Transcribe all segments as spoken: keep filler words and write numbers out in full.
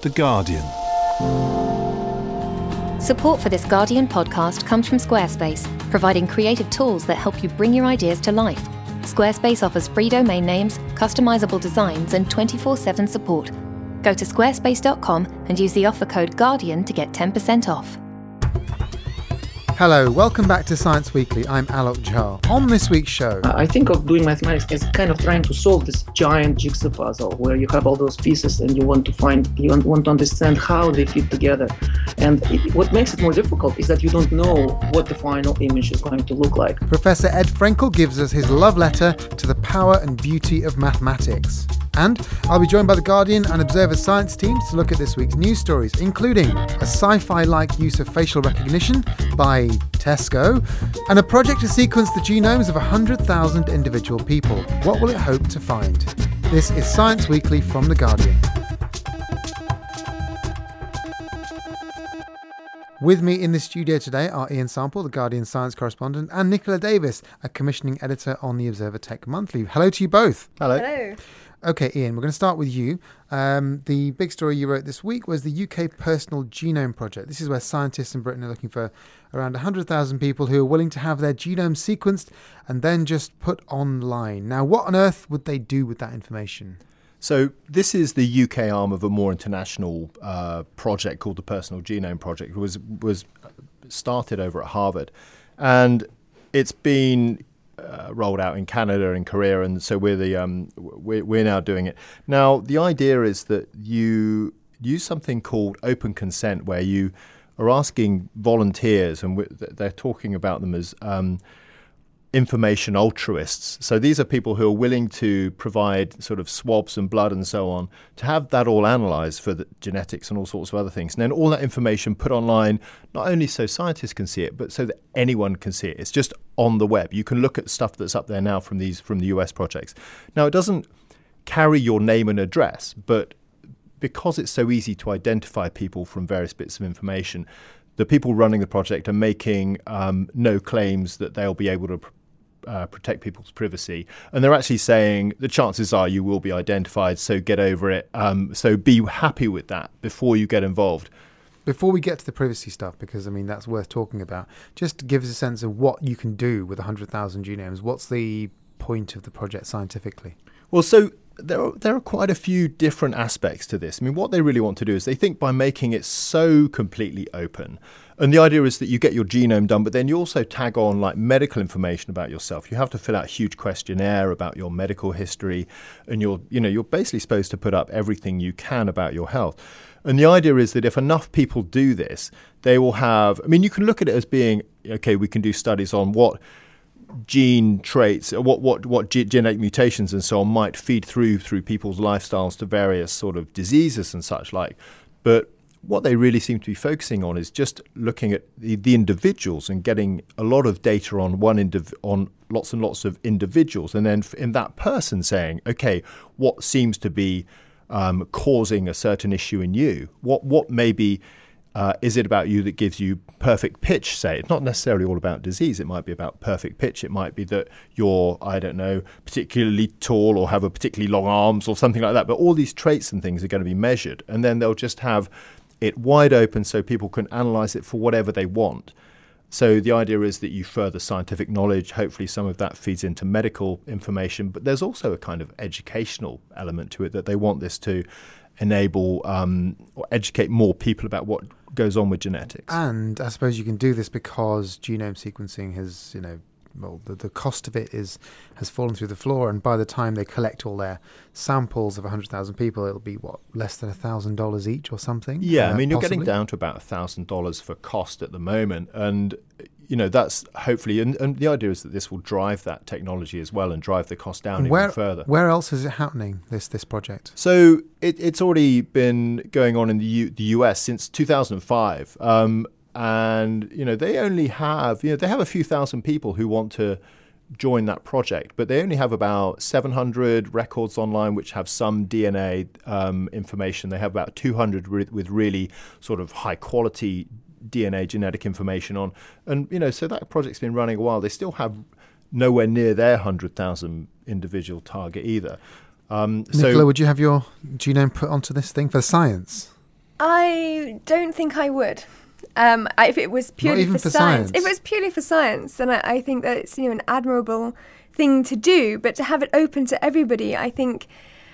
The Guardian. Support for this Guardian podcast comes from Squarespace, providing creative tools that help you bring your ideas to life. Squarespace offers free domain names, customizable designs, and twenty-four seven support. Go to squarespace dot com and use the offer code GUARDIAN to get ten percent off. Hello, welcome back to Science Weekly. I'm Alok Jha. On this week's show... I think of doing mathematics as kind of trying to solve this giant jigsaw puzzle where you have all those pieces and you want to find, you want to understand how they fit together. And it, what makes it more difficult is that you don't know what the final image is going to look like. Professor Ed Frenkel gives us his love letter to the power and beauty of mathematics. And I'll be joined by The Guardian and Observer science teams to look at this week's news stories, including a sci-fi-like use of facial recognition by Tesco, and a project to sequence the genomes of one hundred thousand individual people. What will it hope to find? This is Science Weekly from The Guardian. With me in the studio today are Ian Sample, The Guardian science correspondent, and Nicola Davis, a commissioning editor on the Observer Tech Monthly. Hello to you both. Hello. Hello. Okay, Ian, we're going to start with you. Um, the big story you wrote this week was the U K Personal Genome Project. This is where scientists in Britain are looking for around one hundred thousand people who are willing to have their genome sequenced and then just put online. Now, what on earth would they do with that information? So this is the U K arm of a more international uh, project called the Personal Genome Project. It was, was started over at Harvard. And it's been... Uh, rolled out in Canada and Korea, and so we're the um, we're, we're now doing it. Now, the idea is that you use something called open consent, where you are asking volunteers, and they're talking about them as um, information altruists. So these are people who are willing to provide sort of swabs and blood and so on to have that all analysed for the genetics and all sorts of other things. And then all that information put online, not only so scientists can see it, but so that anyone can see it. It's just on the web. You can look at stuff that's up there now from these from the U S projects. Now, it doesn't carry your name and address, but because it's so easy to identify people from various bits of information, the people running the project are making um, no claims that they'll be able to pr- Uh, protect people's privacy, and they're actually saying the chances are you will be identified, so get over it. Um, so be happy with that before you get involved. Before we get to the privacy stuff, because I mean that's worth talking about, just give us a sense of what you can do with one hundred thousand genomes. What's the point of the project scientifically? Well, so there are, there are quite a few different aspects to this. I mean, what they really want to do is they think by making it so completely open, and the idea is that you get your genome done, but then you also tag on like medical information about yourself. You have to fill out a huge questionnaire about your medical history, and you're, you know, you're basically supposed to put up everything you can about your health. And the idea is that if enough people do this, they will have, I mean, you can look at it as being, okay, we can do studies on what gene traits, what what what ge- genetic mutations and so on might feed through through people's lifestyles to various sort of diseases and such like. But what they really seem to be focusing on is just looking at the, the individuals and getting a lot of data on one indiv- on lots and lots of individuals, and then in that person saying, okay, what seems to be um, causing a certain issue in you? What what maybe Uh, is it about you that gives you perfect pitch, say? It's not necessarily all about disease. It might be about perfect pitch. It might be that you're, I don't know, particularly tall or have a particularly long arms or something like that. But all these traits and things are going to be measured. And then they'll just have it wide open so people can analyse it for whatever they want. So the idea is that you further scientific knowledge. Hopefully some of that feeds into medical information. But there's also a kind of educational element to it, that they want this to enable um, or educate more people about what goes on with genetics. And I suppose you can do this because genome sequencing has, you know, well, the, the cost of it is has fallen through the floor, and by the time they collect all their samples of one hundred thousand people, it'll be, what, less than one thousand dollars each or something? Yeah, uh, I mean, you're possibly? getting down to about one thousand dollars for cost at the moment, and, you know, that's hopefully, and, and the idea is that this will drive that technology as well and drive the cost down and where, even further. Where else is it happening, this this project? So it, it's already been going on in the, U, the U S since two thousand five. Um, and, you know, they only have, you know, they have a few thousand people who want to join that project, but they only have about seven hundred records online which have some D N A um, information. They have about two hundred with, with really sort of high quality D N A genetic information on. And, you know, so that project's been running a while. They still have nowhere near their one hundred thousand individual target either. Um, Nicola, so, would you have your genome put onto this thing for science? I don't think I would. Um, I, if it was purely for, for science. science. If it was purely for science, then I, I think that it's, you know, an admirable thing to do. But to have it open to everybody, I think,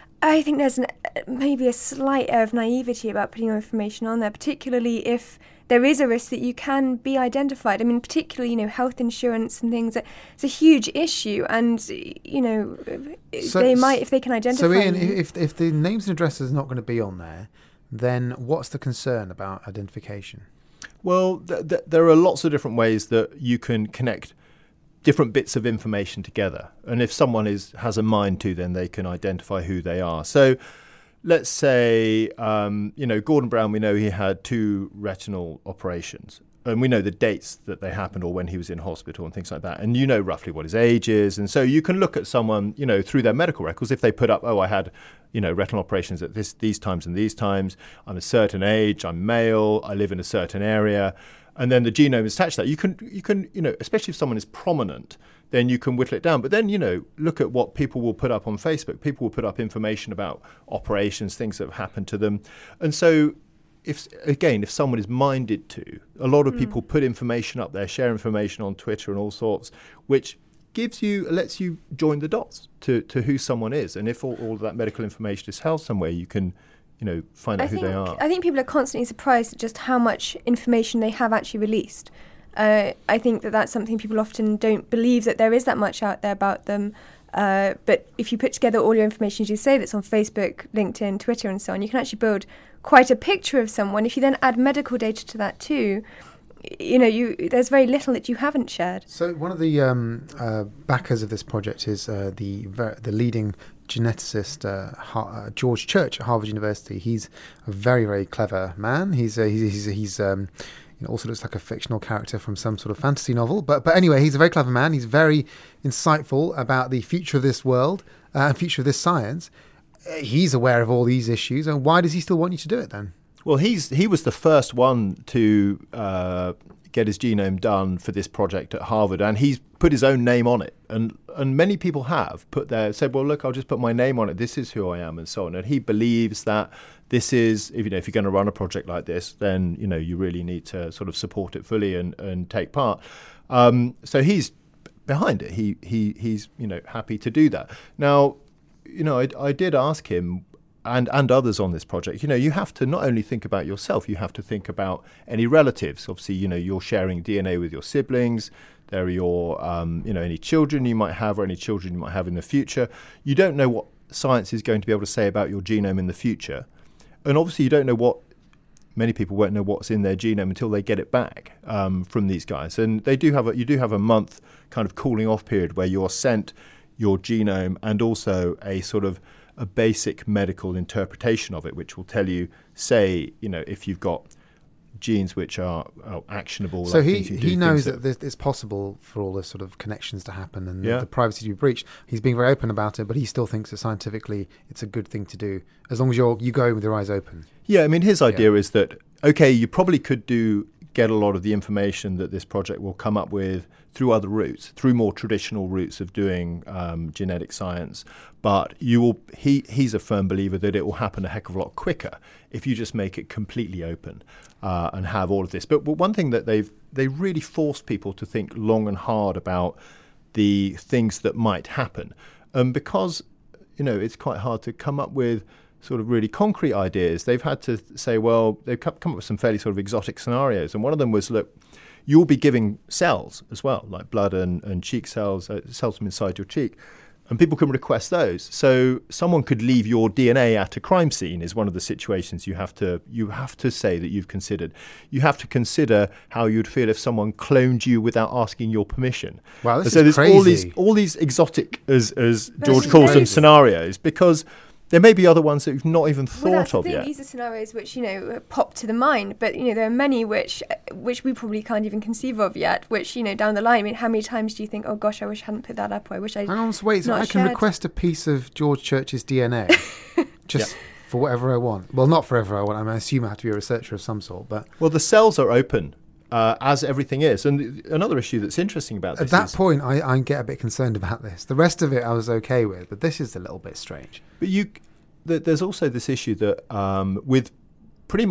I think there's an, maybe a slight air of naivety about putting your information on there, particularly if there is a risk that you can be identified. I mean, particularly, you know, health insurance and things. It's a huge issue, and you know, So- they might, if they can identify. So, Ian, you. if if the names and addresses are not going to be on there, then what's the concern about identification? Well, th- th- there are lots of different ways that you can connect different bits of information together. And if someone is has a mind to, then they can identify who they are. So let's say, um, you know, Gordon Brown, we know he had two retinal operations. And we know the dates that they happened or when he was in hospital and things like that. And you know roughly what his age is. And so you can look at someone, you know, through their medical records. If they put up, oh, I had, you know, retinal operations at this these times and these times. I'm a certain age. I'm male. I live in a certain area. And then the genome is attached to that. You can, you can, you know, especially if someone is prominent, then you can whittle it down. But then, you know, look at what people will put up on Facebook. People will put up information about operations, things that have happened to them. And so if, again, if someone is minded to, a lot of mm. people put information up there, share information on Twitter and all sorts, which gives you, lets you join the dots to, to who someone is. And if all, all of that medical information is held somewhere, you can, you know, find out I who think, they are. I think people are constantly surprised at just how much information they have actually released. Uh, I think that that's something people often don't believe, that there is that much out there about them. Uh, but if you put together all your information, as you say, that's on Facebook, LinkedIn, Twitter and so on, you can actually build quite a picture of someone. If you then add medical data to that too, you know, you there's very little that you haven't shared. So one of the um, uh, backers of this project is uh, the ver- the leading geneticist uh, ha- uh, George Church at Harvard University. He's a very, very clever man. He's uh, he's he's, he's um, you know, also looks like a fictional character from some sort of fantasy novel. But but anyway, he's a very clever man. He's very insightful about the future of this world uh, and future of this science. Uh, he's aware of all these issues. And why does he still want you to do it then? Well, he's he was the first one to uh, get his genome done for this project at Harvard, and he's put his own name on it. And and many people have put their said, well, look, I'll just put my name on it. This is who I am, and so on. And he believes that this is, if you know, if you're going to run a project like this, then you know you really need to sort of support it fully and, and take part. Um, so he's behind it. He he he's you know happy to do that. Now, you know, I, I did ask him. And, and others on this project, you know, you have to not only think about yourself, you have to think about any relatives. Obviously, you know, you're sharing D N A with your siblings. There are your, um, you know, any children you might have or any children you might have in the future. You don't know what science is going to be able to say about your genome in the future. And obviously, you don't know what, many people won't know what's in their genome until they get it back um, from these guys. And they do have a, you do have a month kind of cooling off period where you're sent your genome and also a sort of a basic medical interpretation of it, which will tell you, say, you know, if you've got genes which are, are actionable. So like he, things you do, he knows things that this, it's possible for all this sort of connections to happen and Yeah. the privacy to be breached. He's being very open about it, but he still thinks that scientifically it's a good thing to do, as long as you're you go in with your eyes open. Yeah, I mean, his idea Yeah. is that, okay, you probably could do get a lot of the information that this project will come up with through other routes, through more traditional routes of doing um, genetic science. But you will. He he's a firm believer that it will happen a heck of a lot quicker if you just make it completely open uh, and have all of this. But, but one thing that they've they really forced people to think long and hard about the things that might happen, and because you know it's quite hard to come up with sort of really concrete ideas, they've had to say, well, they've come up with some fairly sort of exotic scenarios. And one of them was, look, you'll be giving cells as well, like blood and, and cheek cells, uh, cells from inside your cheek. And people can request those. So someone could leave your D N A at a crime scene is one of the situations you have to you have to say that you've considered. You have to consider how you'd feel if someone cloned you without asking your permission. Wow, this and so is there's crazy. all these all these exotic, as as George is calls them, crazy. scenarios, because there may be other ones that you've not even thought Well, that's the of thing. yet. These are scenarios which, you know, pop to the mind, but, you know, there are many which which we probably can't even conceive of yet, which, you know, down the line, I mean, how many times do you think, oh, gosh, I wish I hadn't put that up, or I wish I Hang on, so wait, so not I can shared. request a piece of George Church's D N A just for whatever I want. Well, not for whatever I want. I mean, I assume I have to be a researcher of some sort, but Well, the cells are open, uh, as everything is. And th- another issue that's interesting about at this that is... point, I, I get a bit concerned about this. The rest of it I was okay with, but this is a little bit strange. But you, th- there's also this issue that um, with pretty much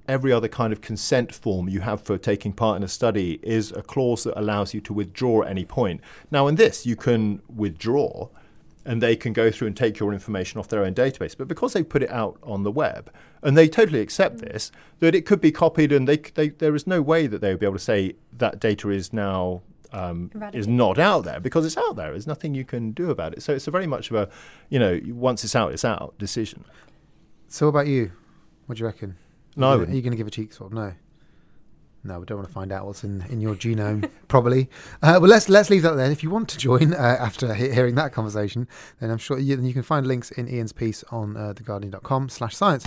every other kind of consent form you have for taking part in a study is a clause that allows you to withdraw at any point. Now, in this, you can withdraw and they can go through and take your information off their own database. But because they put it out on the web, and they totally accept this, that it could be copied, and they, they there is no way that they would be able to say that data is now um, is not out there, because it's out there. There's nothing you can do about it. So it's a very much of a, you know, once it's out, it's out decision. So what about you? What do you reckon? No, Are you, you going to give a cheek swab? No. No, we don't want to find out what's in, in your genome, probably. Uh, well, let's let's leave that then. If you want to join uh, after he- hearing that conversation, then I'm sure you, then you can find links in Ian's piece on uh, theguardian.com slash science.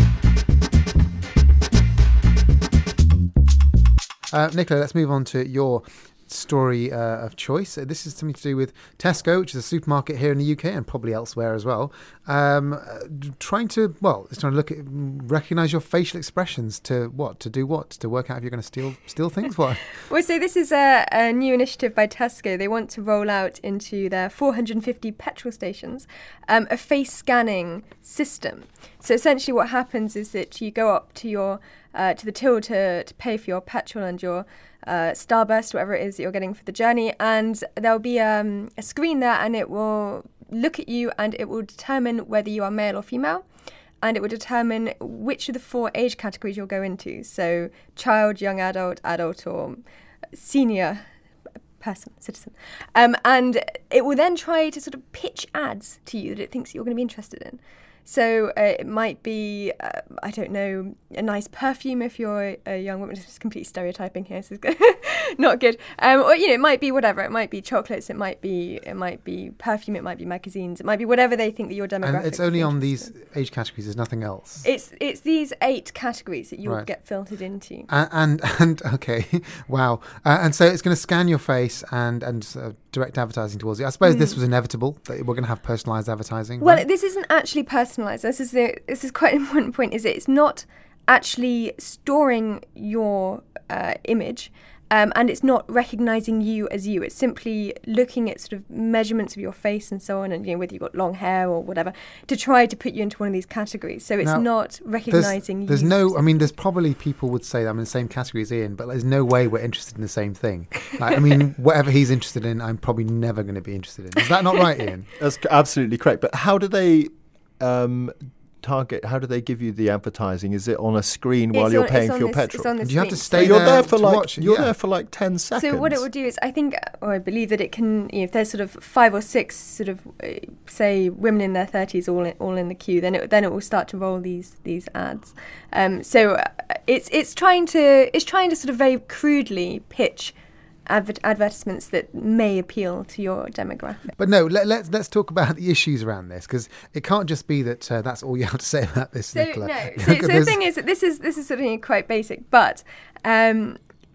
Uh, Nicola, let's move on to your story uh, of choice. Uh, this is something to do with Tesco, which is a supermarket here in the U K and probably elsewhere as well. Um, uh, trying to, well, it's trying to look at, recognise your facial expressions to what? To do what? To work out if you're going to steal steal things? What? Well, so this is a, a new initiative by Tesco. They want to roll out into their four hundred fifty petrol stations um, a face scanning system. So essentially what happens is that you go up to your uh, to the till to, to pay for your petrol and your uh, Starburst, whatever it is that you're getting for the journey, and there'll be um, a screen there, and it will look at you and it will determine whether you are male or female, and it will determine which of the four age categories you'll go into. So child, young adult, adult, or senior person, citizen. Um, and it will then try to sort of pitch ads to you that it thinks you're going to be interested in. So uh, it might be, uh, I don't know, a nice perfume if you're a, a young woman. This is completely stereotyping here, so it's not good. Um, or you know, it might be whatever. It might be chocolates. It might be it might be perfume. It might be magazines. It might be whatever they think that your demographic. And it's only on these age categories. There's nothing else. It's it's these eight categories that you'll Right. get filtered into. And and, and okay, wow. Uh, and so it's going to scan your face and and uh, direct advertising towards you. I suppose mm. this was inevitable that we're going to have personalised advertising. Well, right? this isn't actually personalised. This is the this is quite an important point. Is that it's not actually storing your uh, image. Um, and it's not recognising you as you. It's simply looking at sort of measurements of your face and so on, and you know whether you've got long hair or whatever, to try to put you into one of these categories. So it's Now, not recognising you. There's no, I mean, there's probably people would say that I'm in the same category as Ian, but there's no way we're interested in the same thing. Like, I mean, whatever he's interested in, I'm probably never going to be interested in. Is that not right, Ian? That's absolutely correct. But how do they um, target? How do they give you the advertising? Is it on a screen It's while on- you're it's paying on for your this- petrol? it's on the Do you have to screen. stay you're there, there for to like watch it? you're Yeah. there for like ten seconds. So what it will do is, I think, or I believe that it can, you know, if there's sort of five or six sort of, uh, say, women in their thirties all in, all in the queue, then it then it will start to roll these these ads. Um, so uh, it's it's trying to it's trying to sort of very crudely pitch adver- advertisements that may appeal to your demographic. But no, let, let's let's talk about the issues around this, because it can't just be that uh, that's all you have to say about this, So Nicola. no, so, so the thing is that this is this is sort of quite basic, but um,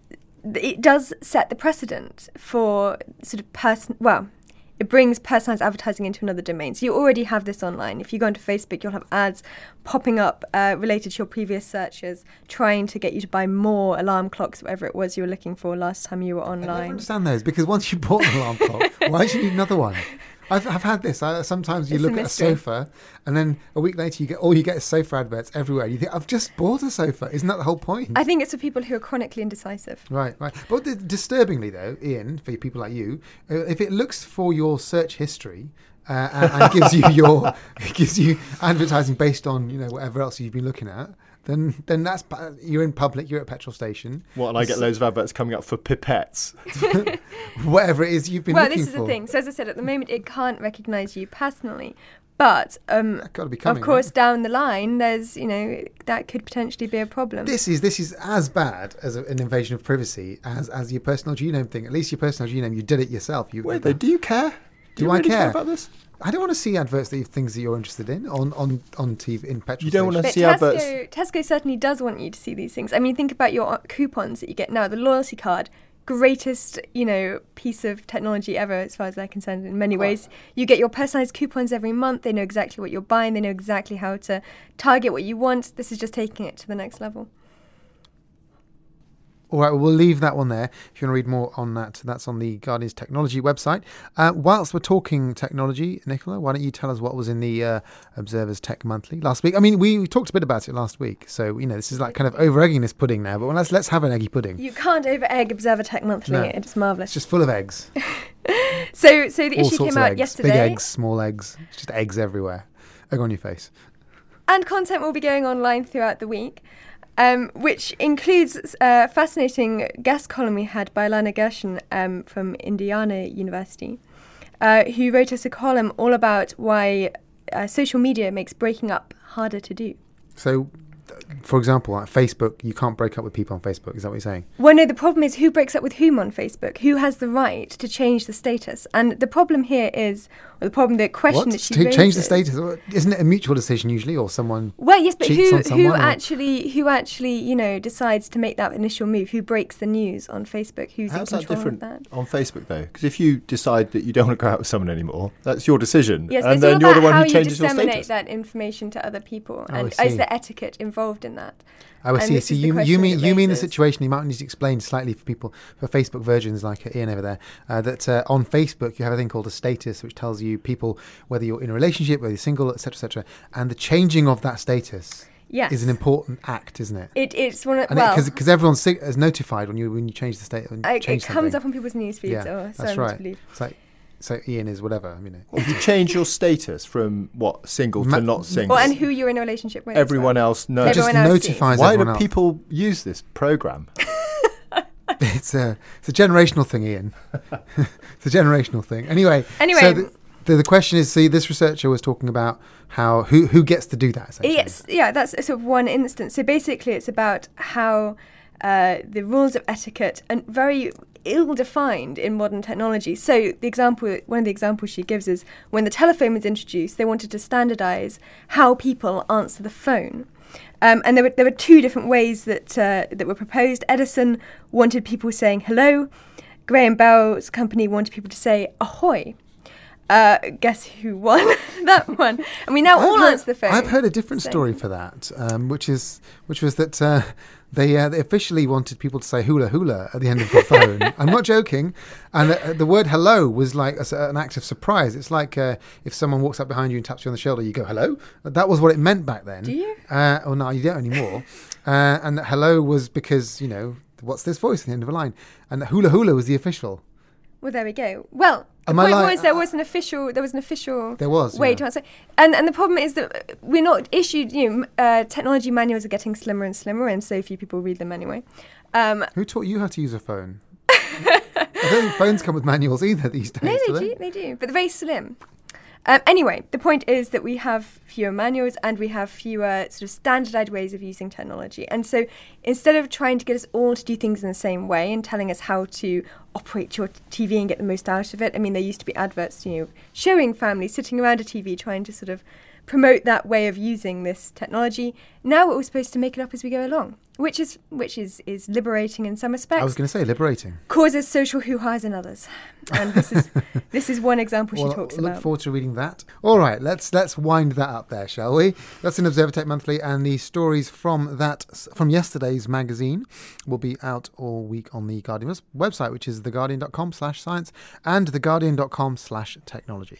it does set the precedent for sort of person. Well, it brings personalised advertising into another domain. So you already have this online. If you go onto Facebook, you'll have ads popping up uh, related to your previous searches, trying to get you to buy more alarm clocks, whatever it was you were looking for last time you were I never online. understand those, because once you bought an alarm clock, why do you need another one? I've, I've had this. I, sometimes you It's a look at a mystery. sofa, and then a week later you get all you get is sofa adverts everywhere. And you think, I've just bought a sofa. Isn't that the whole point? I think it's for people who are chronically indecisive. Right, right. But th- disturbingly, though, Ian, for people like you, uh, if it looks for your search history uh, and, and gives you your it gives you advertising based on you know whatever else you've been looking at, then then that's pu- you're in public, you're at a petrol station. What, and I get loads of adverts coming up for pipettes. Whatever it is you've been Well, looking this is for. the thing. So as I said, at the moment it can't recognise you personally. But um, That's gotta be coming, of course, right? down the line, there's you know that could potentially be a problem. This is this is as bad as a, an invasion of privacy as as your personal genome thing. At least your personal genome, you did it yourself. You Wait, though, do you care? Do you I really care? about this? I don't want to see adverts that you, things that you're interested in on on on T V in petrol. You don't wanna stations. But see adverts. Tesco, Tesco certainly does want you to see these things. I mean, think about your coupons that you get now. The loyalty card, greatest, you know, piece of technology ever as far as they're concerned in many ways. You get your personalised coupons every month. They know exactly what you're buying. They know exactly how to target what you want. This is just taking it to the next level. All right, well, we'll leave that one there. If you want to read more on that, that's on the Guardian's technology website. Uh, whilst we're talking technology, Nicola, why don't you tell us what was in the uh, Observer's Tech Monthly last week? I mean, we, we talked a bit about it last week, so, you know, this is like kind of over-egging this pudding now, but well, let's let's have an eggy pudding. You can't over-egg Observer Tech Monthly. No. It's marvellous. It's just full of eggs. so, so the All issue sorts came of out eggs. yesterday. Big eggs, small eggs, it's just eggs everywhere. Egg on your face. And content will be going online throughout the week. Um, which includes a fascinating guest column we had by Lana Gershon um, from Indiana University, uh, who wrote us a column all about why uh, social media makes breaking up harder to do. So, for example, like Facebook, you can't break up with people on Facebook. Is that what you're saying? Well, no, the problem is who breaks up with whom on Facebook? Who has the right to change the status? And the problem here is, or the problem, the question What? that she To raises... change the status? Isn't it a mutual decision usually, or someone Well, yes, but cheats who on someone? who or- actually who actually you know decides to make that initial move? Who breaks the news on Facebook? Who's How's in that control different of that? on Facebook, though? Because if you decide that you don't want to go out with someone anymore, that's your decision. Yes, but and it's then all you're the about one how who you changes your disseminate status. that information to other people, Oh, I and see. is there etiquette involved in that? Oh, I And see. this So is the you, you question mean it you mean the raises. situation? You might need to explain slightly for people, for Facebook virgins like Ian over there, uh, that uh, on Facebook you have a thing called a status, which tells you people whether you're in a relationship, whether you're single, et cetera, et cetera. And the changing of that status Yes, is an important act, isn't it? It, it's one of And well, because everyone's sig- is notified when you when you change the state. When you I, change it comes something. up on people's news feeds, Yeah, or so that's I'm right. to believe. It's like so Ian is whatever. You know. Well, you change your status from what single Ma- to not single. Well, and who you're in a relationship with. as Everyone well. else knows. It just Everyone else notifies Why everyone do else. people use this program? It's a it's a generational thing, Ian. It's a generational thing. Anyway. Anyway. So the, the, the question is, see, this researcher was talking about how who who gets to do that. Essentially. Yes, yeah, that's sort of one instance. So basically, it's about how uh, the rules of etiquette are very ill-defined in modern technology. So the example, one of the examples she gives is when the telephone was introduced, they wanted to standardise how people answer the phone. Um, and there were there were two different ways that uh, that were proposed. Edison wanted people saying hello. Graham Bell's company wanted people to say ahoy. Uh, guess who won that one? And we now I've all heard, answer the phone. I've heard a different Same. story for that, um, which is which was that uh, they uh, they officially wanted people to say hula hula at the end of the phone. I'm not joking, and uh, the word hello was like a s an act of surprise. It's like uh, if someone walks up behind you and taps you on the shoulder, you go hello. That was what it meant back then. Do you? Uh, oh no, you don't anymore. uh, and that hello was because you know what's this voice at the end of a line, and hula hula was the official. Well, there we go. Well, the Am I point like- was there was an official there was an official There was, way yeah. to answer, and and the problem is that we're not issued. You know, uh, technology manuals are getting slimmer and slimmer, and so few people read them anyway. Um, Who taught you how to use a phone? I don't think phones come with manuals either these days. no, do they do, they do, but they're very slim. Um, anyway, the point is that we have fewer manuals and we have fewer sort of standardized ways of using technology. And so instead of trying to get us all to do things in the same way and telling us how to operate your T V and get the most out of it, I mean, there used to be adverts, you know, showing families sitting around a T V trying to sort of promote that way of using this technology. Now we're supposed to make it up as we go along, which is which is, is liberating in some respects. I was going to say liberating. Causes social hoo-has in others. And this is this is one example Well, she talks look about. forward to reading that. All right, let's let's wind that up there, shall we? That's an Observer Tech Monthly, and the stories from that from yesterday's magazine will be out all week on the Guardian website, which is theguardian.com slash science and theguardian.com slash technology.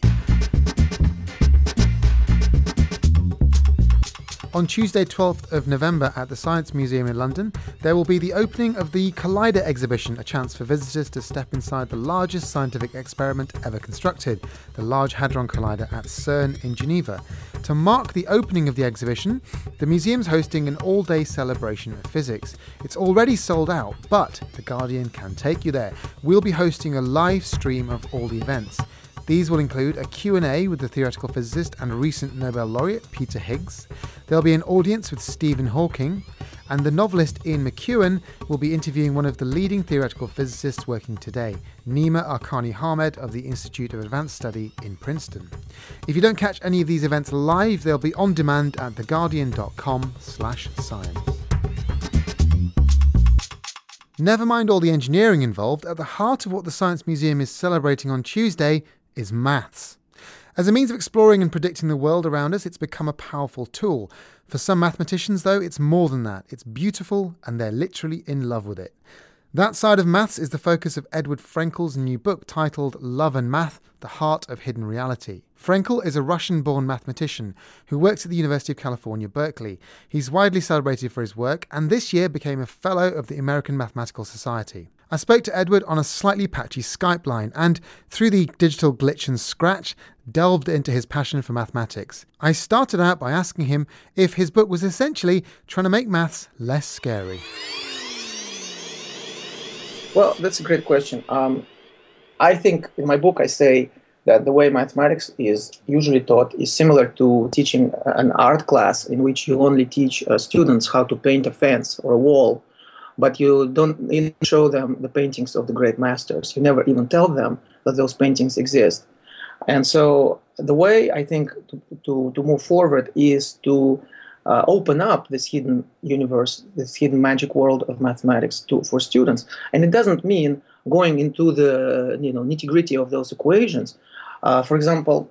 On Tuesday, twelfth of November at the Science Museum in London, there will be the opening of the Collider exhibition, a chance for visitors to step inside the largest scientific experiment ever constructed, the Large Hadron Collider at CERN in Geneva. To mark the opening of the exhibition, the museum's hosting an all-day celebration of physics. It's already sold out, but The Guardian can take you there. We'll be hosting a live stream of all the events. These will include a Q and A with the theoretical physicist and recent Nobel laureate Peter Higgs. There'll be an audience with Stephen Hawking, and the novelist Ian McEwan will be interviewing one of the leading theoretical physicists working today, Nima Arkani-Hamed of the Institute of Advanced Study in Princeton. If you don't catch any of these events live, they'll be on demand at theguardian.com slash science. Never mind all the engineering involved, at the heart of what the Science Museum is celebrating on Tuesday is maths. As a means of exploring and predicting the world around us, it's become a powerful tool. For some mathematicians, though, it's more than that. It's beautiful, and they're literally in love with it. That side of maths is the focus of Edward Frenkel's new book titled Love and Math, The Heart of Hidden Reality. Frenkel is a Russian-born mathematician who works at the University of California, Berkeley. He's widely celebrated for his work, and this year became a Fellow of the American Mathematical Society. I spoke to Edward on a slightly patchy Skype line and, through the digital glitch and scratch, delved into his passion for mathematics. I started out by asking him if his book was essentially trying to make maths less scary. Well, that's a great question. Um, I think in my book I say that the way mathematics is usually taught is similar to teaching an art class in which you only teach uh, students how to paint a fence or a wall, but you don't even show them the paintings of the great masters. You never even tell them that those paintings exist. And so the way I think to, to, to move forward is to uh, open up this hidden universe, this hidden magic world of mathematics to, for students. And it doesn't mean going into the you know nitty-gritty of those equations. Uh, for example,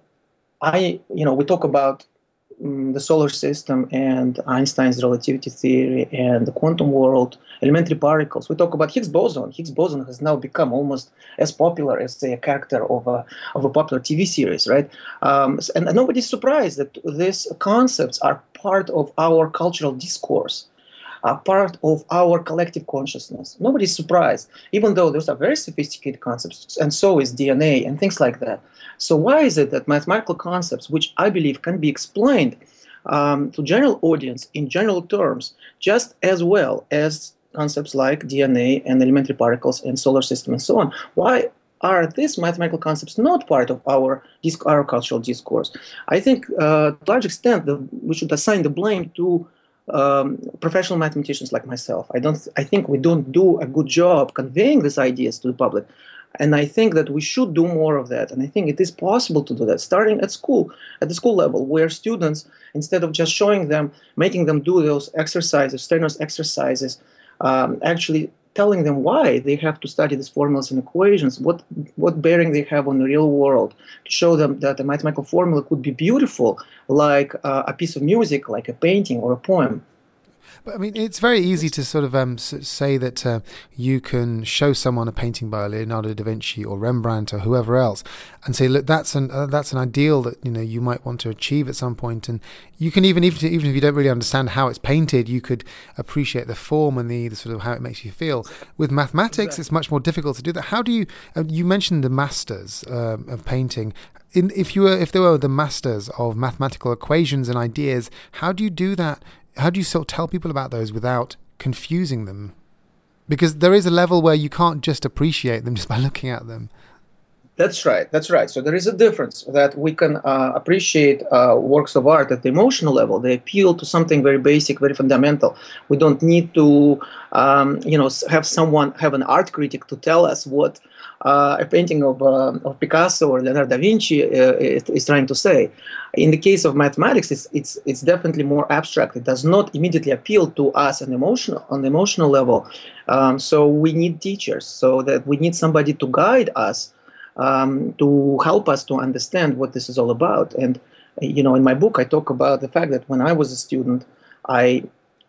I you know we talk about um, the solar system and Einstein's relativity theory and the quantum world, elementary particles. We talk about Higgs boson. Higgs boson has now become almost as popular as, say, a character of a of a popular T V series, right? Um, and, and nobody's surprised that these concepts are part of our cultural discourse, are part of our collective consciousness. Nobody's surprised, even though those are very sophisticated concepts, and so is D N A and things like that. So why is it that mathematical concepts, which I believe can be explained um, to general audience in general terms, just as well as concepts like D N A and elementary particles and solar system and so on, why are these mathematical concepts not part of our, our cultural discourse? I think uh, to a large extent the, we should assign the blame to um, professional mathematicians like myself. I don't. I think we don't do a good job conveying these ideas to the public. And I think that we should do more of that. And I think it is possible to do that, starting at school, at the school level, where students, instead of just showing them, making them do those exercises, strenuous exercises, um, actually telling them why they have to study these formulas and equations, what what bearing they have on the real world, to show them that a mathematical formula could be beautiful, like uh, a piece of music, like a painting or a poem. But I mean, it's very easy to sort of um, say that uh, you can show someone a painting by Leonardo da Vinci or Rembrandt or whoever else, and say, look, that's an uh, that's an ideal that you know you might want to achieve at some point. And you can even even even if you don't really understand how it's painted, you could appreciate the form and the, the sort of how it makes you feel. With mathematics, exactly. It's much more difficult to do that. How do you? Uh, you mentioned the masters um, of painting. In, if you were if there were the masters of mathematical equations and ideas, how do you do that? How do you sort of tell people about those without confusing them? Because there is a level where you can't just appreciate them just by looking at them. That's right. That's right. So there is a difference that we can uh, appreciate uh, works of art at the emotional level. They appeal to something very basic, very fundamental. We don't need to, um, you know, have someone, have an art critic to tell us what uh, a painting of, uh, of Picasso or Leonardo da Vinci uh, is trying to say. In the case of mathematics, it's, it's it's definitely more abstract. It does not immediately appeal to us on emotional on the emotional level. Um, so we need teachers, so that we need somebody to guide us, um, to help us to understand what this is all about. And you know, in my book, I talk about the fact that when I was a student, I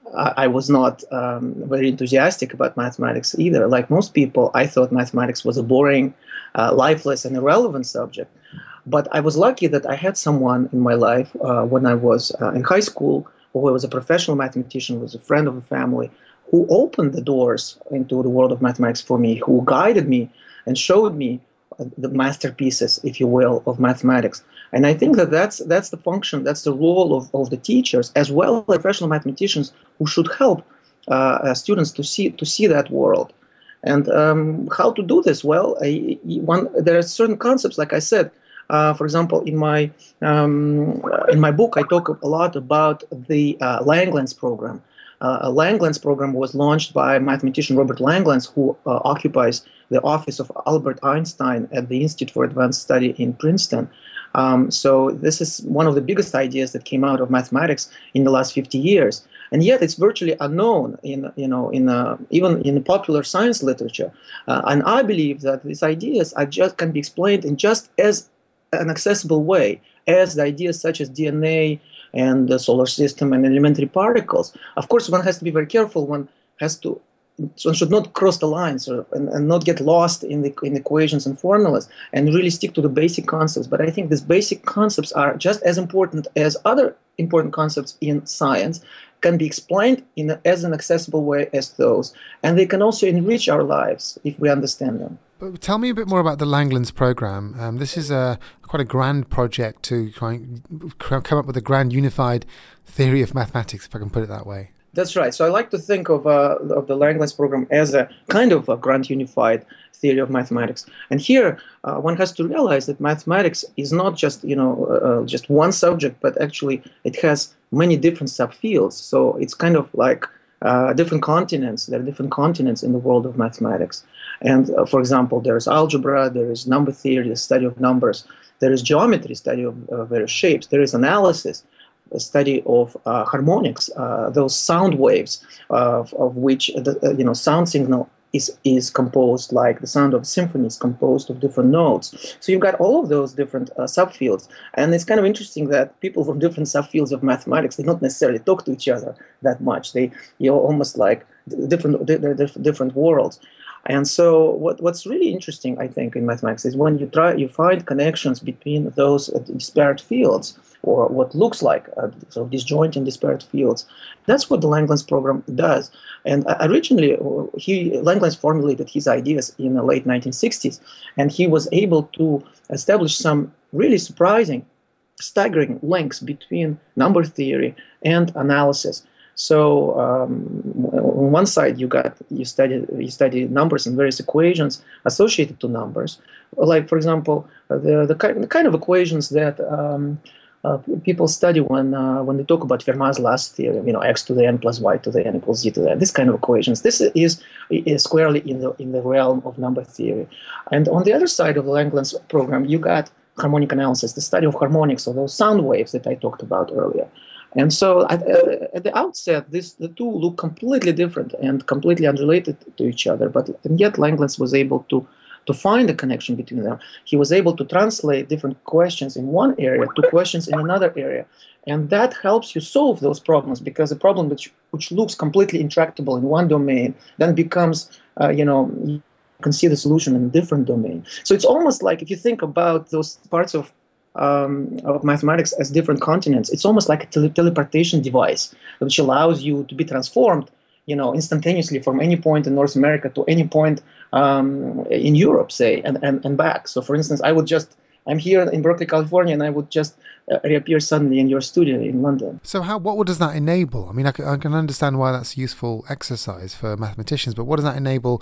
I was not um, very enthusiastic about mathematics either. Like most people, I thought mathematics was a boring, uh, lifeless, and irrelevant subject. But I was lucky that I had someone in my life uh, when I was uh, in high school, who was a professional mathematician, was a friend of the family, who opened the doors into the world of mathematics for me, who guided me and showed me uh, the masterpieces, if you will, of mathematics. And I think that that's, that's the function, that's the role of, of the teachers, as well as professional mathematicians, who should help uh, uh, students to see to see that world. And um, how to do this? Well, I, one, there are certain concepts, like I said. Uh, for example, in my um, in my book, I talk a lot about the uh, Langlands program. Uh, a Langlands program was launched by mathematician Robert Langlands, who uh, occupies the office of Albert Einstein at the Institute for Advanced Study in Princeton. Um, so this is one of the biggest ideas that came out of mathematics in the last fifty years, and yet it's virtually unknown in you know in uh, even in popular science literature. Uh, and I believe that these ideas are just can be explained in just as an accessible way as the ideas such as D N A and the solar system and elementary particles. Of course, one has to be very careful. One has to, one should not cross the lines or, and, and not get lost in the in equations and formulas, and really stick to the basic concepts. But I think these basic concepts are just as important as other important concepts in science, can be explained in a, as an accessible way as those, and they can also enrich our lives if we understand them. But tell me a bit more about the Langlands program. Um, this is a quite a grand project to try and come up with a grand unified theory of mathematics, if I can put it that way. That's right. So I like to think of uh, of the Langlands program as a kind of a grand unified theory of mathematics. And here uh, one has to realize that mathematics is not just you know uh, just one subject, but actually it has many different subfields. So it's kind of like uh, different continents. There are different continents in the world of mathematics. And uh, for example, there is algebra, there is number theory, the study of numbers, there is geometry, study of uh, various shapes, there is analysis, a study of uh, harmonics, uh, those sound waves uh, of, of which the uh, you know sound signal is is composed, like the sound of a symphony is composed of different notes. So you've got all of those different uh, subfields, and it's kind of interesting that people from different subfields of mathematics, they don't necessarily talk to each other that much. They you know almost like different they're different worlds. And so what, what's really interesting, I think, in mathematics is when you try, you find connections between those uh, disparate fields, or what looks like uh, sort of disjoint and disparate fields. That's what the Langlands program does. And uh, originally, he Langlands formulated his ideas in the late nineteen sixties, and he was able to establish some really surprising, staggering links between number theory and analysis. So um, on one side, you got you study you study numbers and various equations associated to numbers, like for example the the kind, the kind of equations that um, uh, people study when uh, when they talk about Fermat's last theorem. You know, x to the n plus y to the n equals z to the n. This kind of equations. This is, is squarely in the in the realm of number theory. And on the other side of the Langlands program, you got harmonic analysis, the study of harmonics, or those sound waves that I talked about earlier. And so at, uh, at the outset, this, the two look completely different and completely unrelated to each other. But and yet Langlands was able to, to find a connection between them. He was able to translate different questions in one area to questions in another area. And that helps you solve those problems, because a problem which, which looks completely intractable in one domain then becomes, uh, you know, you can see the solution in a different domain. So it's almost like if you think about those parts of Um, of mathematics as different continents, it's almost like a tele- teleportation device, which allows you to be transformed, you know, instantaneously from any point in North America to any point um, in Europe, say, and, and, and back. So, for instance, I would just, I'm here in Berkeley, California, and I would just uh, reappear suddenly in your studio in London. So how, what does that enable? I mean, I can, I can understand why that's a useful exercise for mathematicians, but what does that enable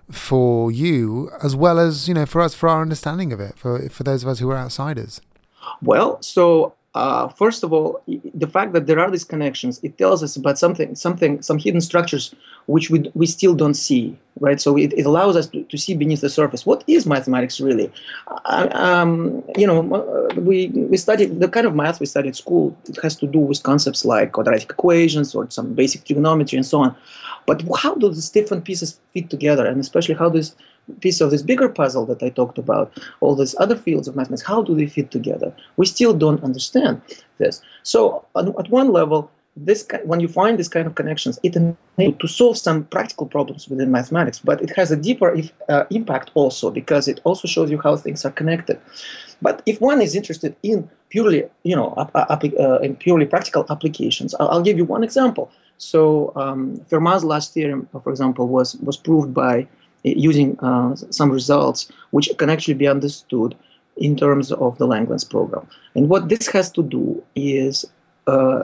for you, as well as, you know, for us, for our understanding of it, for for those of us who are outsiders? Well, so uh, first of all, the fact that there are these connections, it tells us about something, something, some hidden structures which we we still don't see, right? So it, it allows us to, to see beneath the surface. What is mathematics really? Uh, um, you know, we we study the kind of math we study at school. It has to do with concepts like quadratic equations or some basic trigonometry and so on. But how do these different pieces fit together, and especially how this piece of this bigger puzzle that I talked about, all these other fields of mathematics, how do they fit together? We still don't understand this. So on, at one level, this when you find this kind of connections, it enables you to solve some practical problems within mathematics, but it has a deeper if, uh, impact also, because it also shows you how things are connected. But if one is interested in purely, you know, uh, uh, in purely practical applications, I'll, I'll give you one example. So um, Fermat's last theorem, for example, was was proved by using uh, some results which can actually be understood in terms of the Langlands program. And what this has to do is, uh,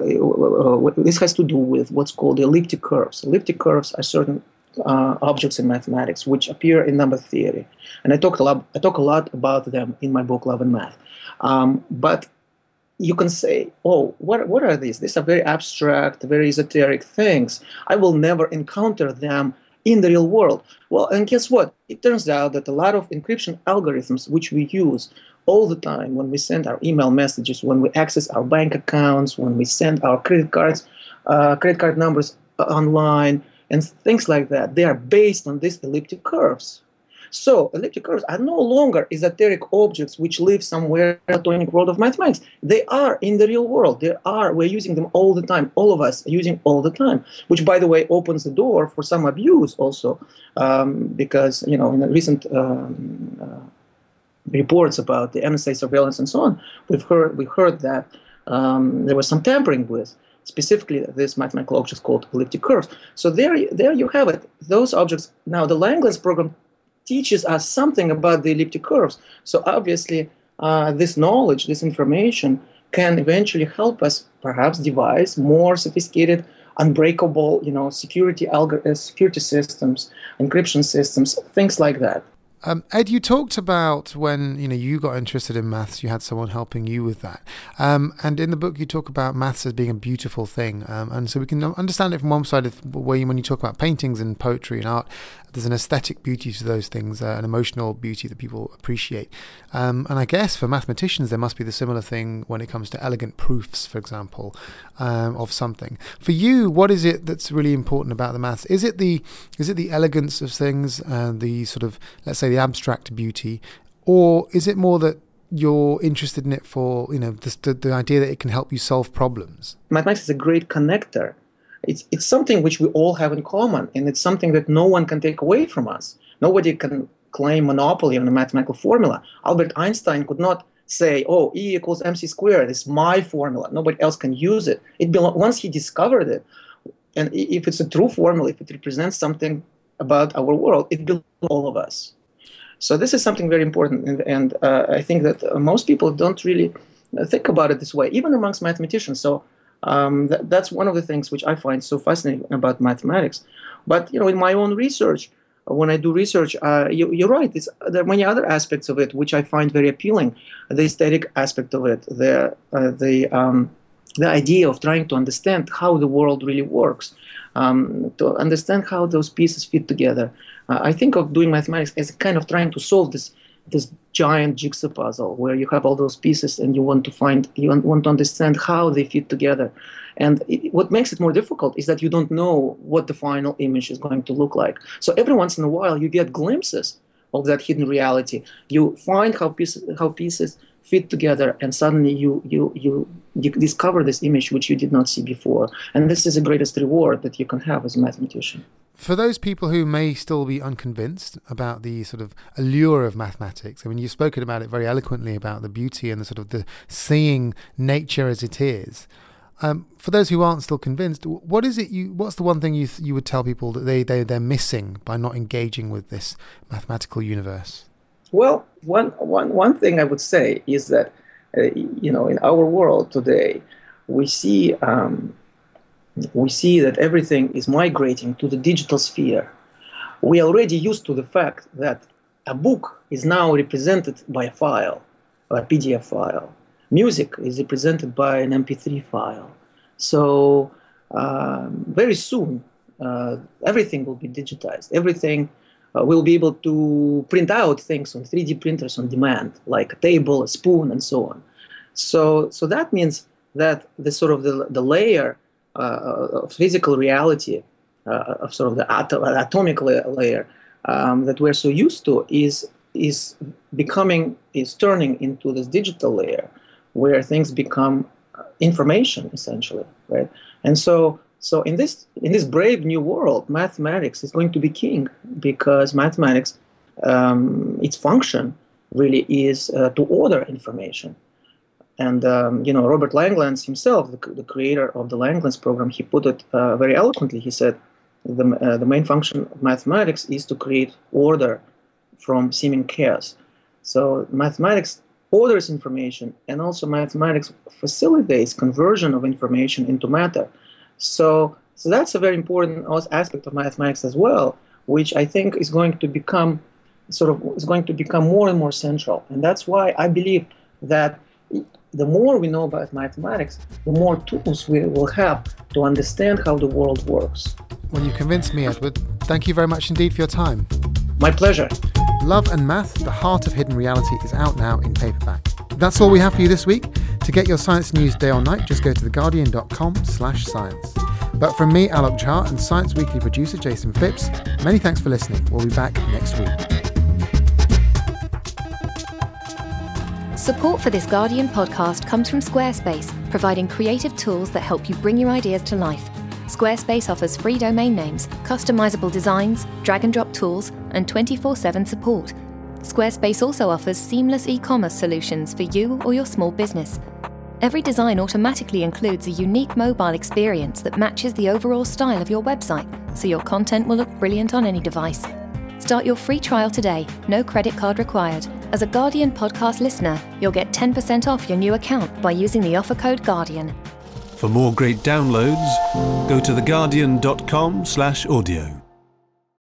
this has to do with what's called elliptic curves. Elliptic curves are certain uh, objects in mathematics which appear in number theory. And I talk a lot, I talk a lot about them in my book, Love and Math. Um, but you can say, oh, what, what are these? These are very abstract, very esoteric things. I will never encounter them in the real world. Well, and guess what? It turns out that a lot of encryption algorithms, which we use all the time when we send our email messages, when we access our bank accounts, when we send our credit cards, uh, credit card numbers online, and things like that, they are based on these elliptic curves. So elliptic curves are no longer esoteric objects which live somewhere in the platonic world of mathematics. They are in the real world. They are. We're using them all the time. All of us are using all the time, which, by the way, opens the door for some abuse also, um, because, you know, in the recent um, uh, reports about the N S A surveillance and so on, we've heard we heard that um, there was some tampering with specifically this mathematical object called elliptic curves. So there, there you have it. Those objects. Now the Langlands program teaches us something about the elliptic curves. So obviously, uh, this knowledge, this information, can eventually help us perhaps devise more sophisticated, unbreakable, you know, security algor- uh, security systems, encryption systems, things like that. Um, Ed, you talked about when you know you got interested in maths, you had someone helping you with that. Um, and in the book, you talk about maths as being a beautiful thing. Um, and so we can understand it from one side of where you, when you talk about paintings and poetry and art, there's an aesthetic beauty to those things, uh, an emotional beauty that people appreciate. Um, and I guess for mathematicians, there must be the similar thing when it comes to elegant proofs, for example, um, of something. For you, what is it that's really important about the maths? Is it the is it the elegance of things, uh, the sort of, let's say, the abstract beauty, or is it more that you're interested in it for, you know, the, the, the idea that it can help you solve problems? Mathematics is a great connector. It's it's something which we all have in common, and it's something that no one can take away from us. Nobody can claim monopoly on a mathematical formula. Albert Einstein could not say, "Oh, E equals mc squared. It's my formula. Nobody else can use it." It belo- once he discovered it, and if it's a true formula, if it represents something about our world, it belongs to all of us. So this is something very important, and, and uh, I think that uh, most people don't really think about it this way, even amongst mathematicians. So um, th- that's one of the things which I find so fascinating about mathematics. But you know, in my own research, when I do research, uh, you, you're right. It's, there are many other aspects of it which I find very appealing. The aesthetic aspect of it, the uh, the um, the idea of trying to understand how the world really works, um, to understand how those pieces fit together. Uh, I think of doing mathematics as a kind of trying to solve this this giant jigsaw puzzle where you have all those pieces and you want to find, you want to understand how they fit together. And it, what makes it more difficult is that you don't know what the final image is going to look like. So every once in a while you get glimpses of that hidden reality. You find how pieces how pieces fit together, and suddenly you you you you discover this image which you did not see before. And this is the greatest reward that you can have as a mathematician. For those people who may still be unconvinced about the sort of allure of mathematics, I mean, you've spoken about it very eloquently about the beauty and the sort of the seeing nature as it is. Um, for those who aren't still convinced, what is it you? What's the one thing you you would tell people that they they they're missing by not engaging with this mathematical universe? Well, one one one thing I would say is that uh, you know, in our world today, we see. Um, We see that everything is migrating to the digital sphere. We are already used to the fact that a book is now represented by a file, a P D F file. Music is represented by an M P three file. So um, very soon, uh, everything will be digitized. Everything uh, will be able to print out things on three D printers on demand, like a table, a spoon, and so on. So, so that means that the sort of the, the layer Uh, of physical reality, uh, of sort of the atom, atomic la- layer um, that we're so used to is is becoming, is turning into this digital layer where things become information essentially, right? And so, so in this in this brave new world, mathematics is going to be king, because mathematics, um, its function really is uh, to order information. And, um, you know, Robert Langlands himself, the, the creator of the Langlands program, he put it uh, very eloquently. He said the, uh, the main function of mathematics is to create order from seeming chaos. So mathematics orders information, and also mathematics facilitates conversion of information into matter. So, so that's a very important aspect of mathematics as well, which I think is going to become sort of is going to become more and more central. And that's why I believe that the more we know about mathematics, the more tools we will have to understand how the world works. Well, you convinced me, Edward. Thank you very much indeed for your time. My pleasure. Love and Math, The Heart of Hidden Reality is out now in paperback. That's all we have for you this week. To get your science news day or night, just go to theguardian.com slash science. But from me, Alok Jha, and Science Weekly producer Jason Phipps, many thanks for listening. We'll be back next week. Support for this Guardian podcast comes from Squarespace, providing creative tools that help you bring your ideas to life. Squarespace offers free domain names, customizable designs, drag-and-drop tools, and twenty-four seven support. Squarespace also offers seamless e-commerce solutions for you or your small business. Every design automatically includes a unique mobile experience that matches the overall style of your website, so your content will look brilliant on any device. Start your free trial today, no credit card required. As a Guardian podcast listener, you'll get ten percent off your new account by using the offer code Guardian. For more great downloads, go to theguardian dot com slash audio.